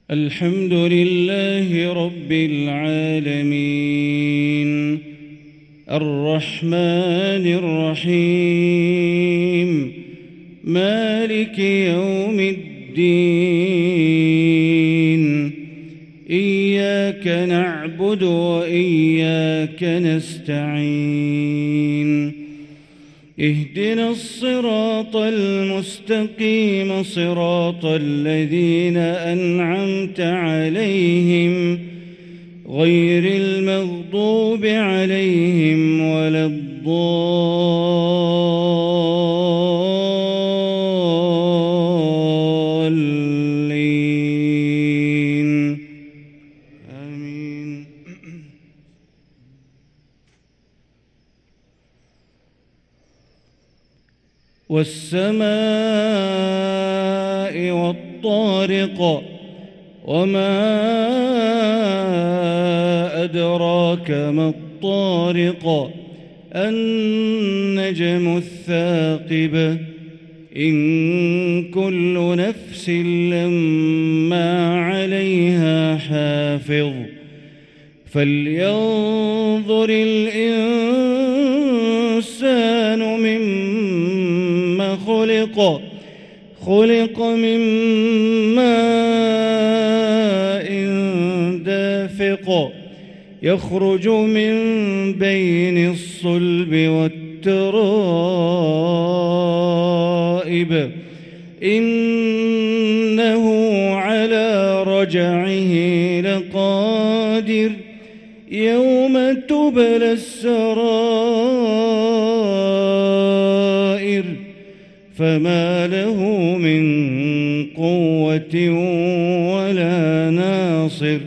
الحمد لله رب العالمين الرحمن الرحيم مالك يوم الدين إياك نعبد وإياك نستعين اهدنا الصراط المستقيم صراط الذين أنعمت عليهم غير المغضوب عليهم ولا الضالين آمين. والسماء والطارق وما أدراك ما الطارق النجم الثاقب إن كل نفس لما عليها حافظ فلينظر الإنسان مما خلق من ماء دافق يخرج من بين الصلب والترائب إنه على رجعه لقادر يوم تبلى السرائر فما له من قوة ولا ناصر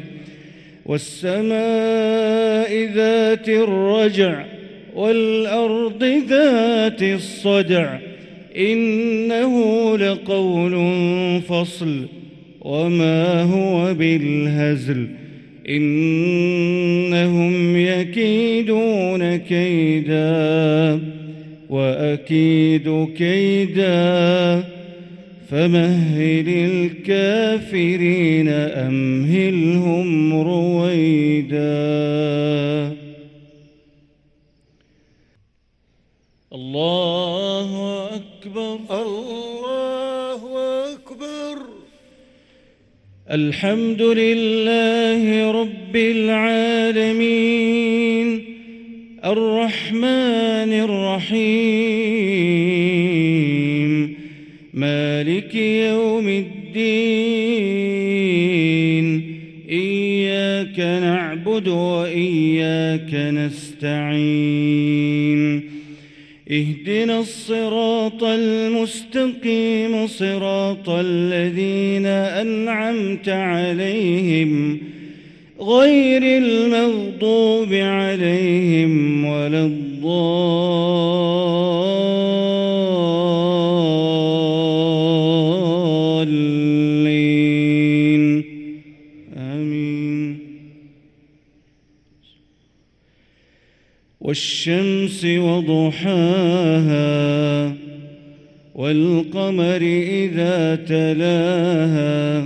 والسماء ذات الرجع والأرض ذات الصدع إنه لقول فصل وما هو بالهزل إنهم يكيدون كيدا وأكيد كيدا فمهل الكافرين أمهلهم رويدا. الله أكبر الله أكبر. الحمد لله رب العالمين الرحمن الرحيم مالك يوم الدين إياك نعبد وإياك نستعين اهدنا الصراط المستقيم صراط الذين أنعمت عليهم غير المغضوب عليهم ولا الضالين آمين. والشمس وضحاها والقمر إذا تلاها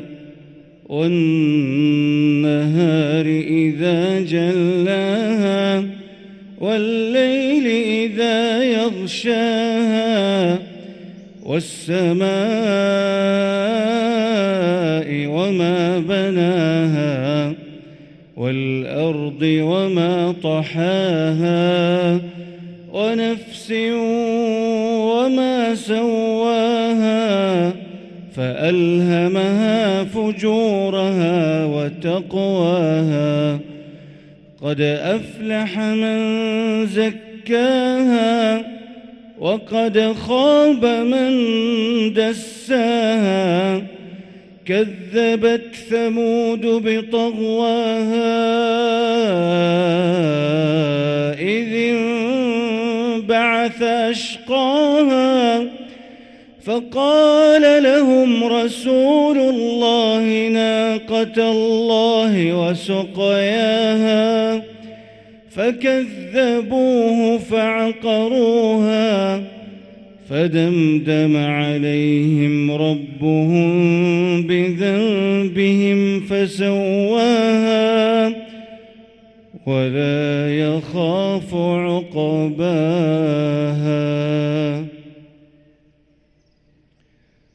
والنهار إذا جلاها والليل إذا يغشاها والسماء وما بناها والأرض وما طحاها ونفس وما سواها فألهمها فجورها وتقواها قد أفلح من زكاها وقد خاب من دساها كذبت ثمود بطغواها إذ انبعث أشقاها فقال لهم رسول الله ناقة الله وسقياها فكذبوه فعقروها فدمدم عليهم ربهم بذنبهم فسواها ولا يخاف عقباها